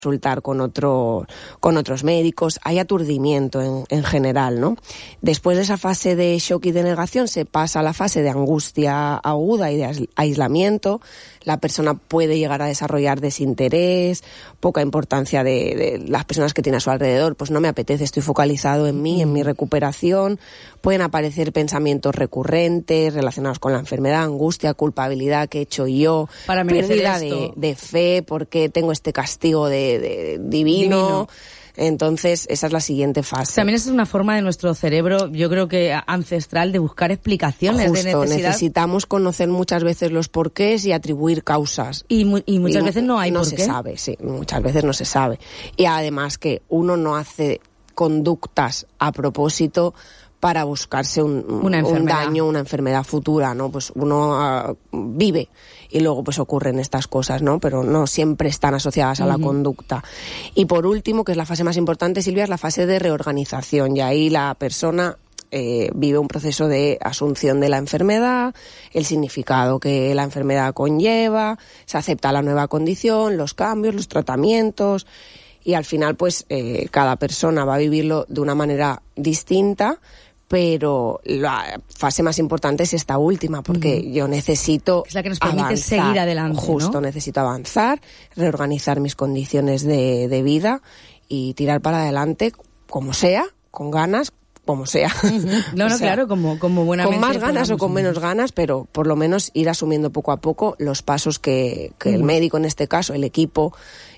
consultar con otros médicos, hay aturdimiento en general, ¿no? Después de esa fase de shock y de negación se pasa a la fase de angustia aguda y de aislamiento. La persona puede llegar a desarrollar desinterés, poca importancia de las personas que tiene a su alrededor, pues no me apetece, estoy focalizado en mí, en mi recuperación. Pueden aparecer pensamientos recurrentes relacionados con la enfermedad, angustia, culpabilidad, ¿qué he hecho yo? Para merecer pérdida esto. de fe, porque tengo este castigo de divino. Entonces, esa es la siguiente fase. También es una forma de nuestro cerebro, yo creo que ancestral, de buscar explicaciones. Justo, de necesidad. necesitamos conocer muchas veces los porqués y atribuir causas. Y muchas veces no hay no por se qué. sabe, sí, muchas veces no se sabe. Y además que uno no hace conductas a propósito para buscarse un daño, una enfermedad futura, ¿no? Pues uno vive y luego pues ocurren estas cosas, ¿no? Pero no siempre están asociadas a la conducta. Y por último, que es la fase más importante, Silvia, es la fase de reorganización. Y ahí la persona vive un proceso de asunción de la enfermedad, el significado que la enfermedad conlleva, se acepta la nueva condición, los cambios, los tratamientos. Y al final, pues, cada persona va a vivirlo de una manera distinta, pero la fase más importante es esta última, porque yo necesito es la que nos permite avanzar, seguir adelante, justo, ¿no? Necesito avanzar, reorganizar mis condiciones de vida y tirar para adelante como sea, con ganas, como sea. No, O sea, claro, como buenamente. con más ganas o con menos ganas, pero por lo menos ir asumiendo poco a poco los pasos que el médico, en este caso, el equipo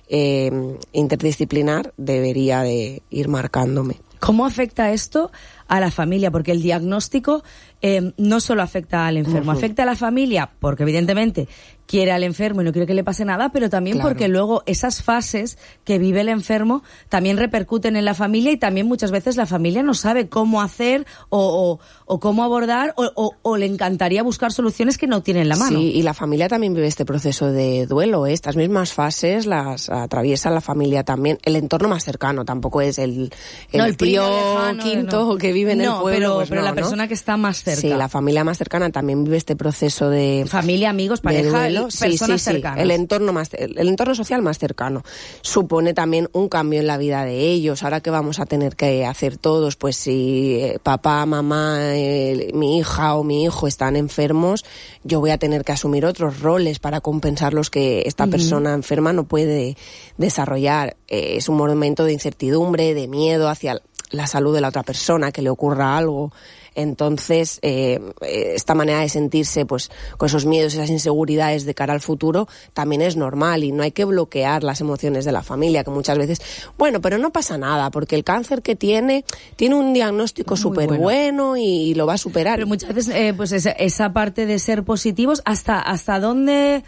interdisciplinar, debería de ir marcándome. ¿Cómo afecta esto a la familia? Porque el diagnóstico no solo afecta al enfermo, afecta a la familia porque evidentemente quiere al enfermo y no quiere que le pase nada, pero también porque luego esas fases que vive el enfermo también repercuten en la familia y también muchas veces la familia no sabe cómo hacer o cómo abordar o le encantaría buscar soluciones que no tiene en la mano. Sí, y la familia también vive este proceso de duelo, ¿eh? Estas mismas fases las atraviesa la familia también, el entorno más cercano, tampoco es el tío lejano, quinto que vive en el pueblo. Pero la persona que está más cerca. Sí, la familia más cercana también vive este proceso de familia, amigos, pareja, personas sí, cercanas. El entorno social más cercano supone también un cambio en la vida de ellos. Ahora que vamos a tener que hacer todos, pues si papá, mamá, mi hija o mi hijo están enfermos, yo voy a tener que asumir otros roles para compensar los que esta persona enferma no puede desarrollar. Es un momento de incertidumbre, de miedo hacia la salud de la otra persona, que le ocurra algo. Entonces, esta manera de sentirse pues con esos miedos, esas inseguridades de cara al futuro, también es normal y no hay que bloquear las emociones de la familia, que muchas veces, bueno, pero no pasa nada, porque el cáncer que tiene un diagnóstico súper bueno y lo va a superar. Pero muchas veces, pues esa parte de ser positivos, ¿hasta dónde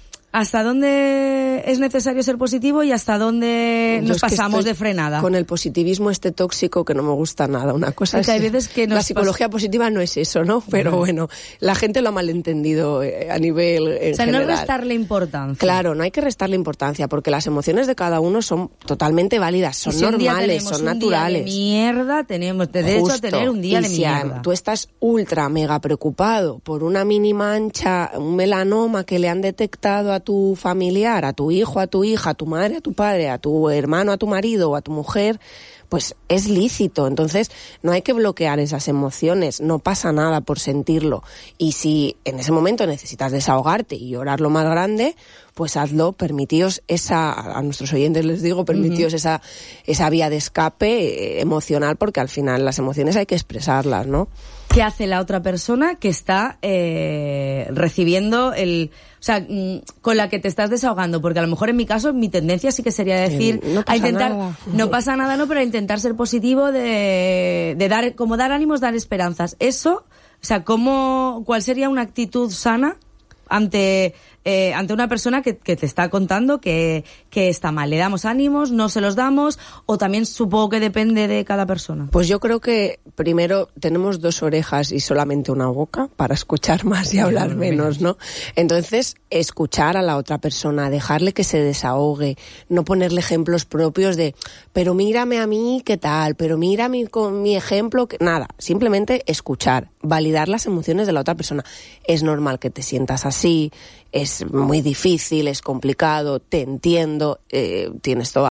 es necesario ser positivo y hasta dónde nos pasamos de frenada? Con el positivismo tóxico que no me gusta nada. Una cosa es, hay veces que la psicología positiva no es eso, ¿no? Pero bueno, la gente lo ha malentendido a nivel en general. No restarle importancia. Claro, no hay que restarle importancia porque las emociones de cada uno son totalmente válidas, son normales, son naturales. Un día de mierda, tenemos derecho a tener un día de mierda. Si tú estás ultra mega preocupado por una mini mancha, un melanoma que le han detectado a tu familiar, a tu hijo, a tu hija, a tu madre, a tu padre, a tu hermano, a tu marido o a tu mujer, pues es lícito. Entonces no hay que bloquear esas emociones, no pasa nada por sentirlo. Y si en ese momento necesitas desahogarte y llorar lo más grande, pues hazlo, permitíos a nuestros oyentes les digo, permitíos esa vía de escape emocional, porque al final las emociones hay que expresarlas, ¿no? ¿Qué hace la otra persona que está recibiendo con la que te estás desahogando? Porque a lo mejor en mi caso, mi tendencia sí que sería decir, no pasa a intentar, nada. No pasa nada, no, pero a intentar ser positivo, de dar ánimos, dar esperanzas. Eso, ¿cuál sería una actitud sana ante una persona que te está contando que está mal? ¿Le damos ánimos, no se los damos, o también supongo que depende de cada persona? Pues yo creo que primero tenemos 2 orejas y solamente una boca para escuchar más y hablar menos, ¿no? Entonces, escuchar a la otra persona, dejarle que se desahogue, no ponerle ejemplos propios de, pero mírame a mí, ¿qué tal? Pero mira con mi ejemplo, nada, simplemente escuchar, validar las emociones de la otra persona. Es normal que te sientas así, es muy difícil, es complicado, te entiendo, tienes toda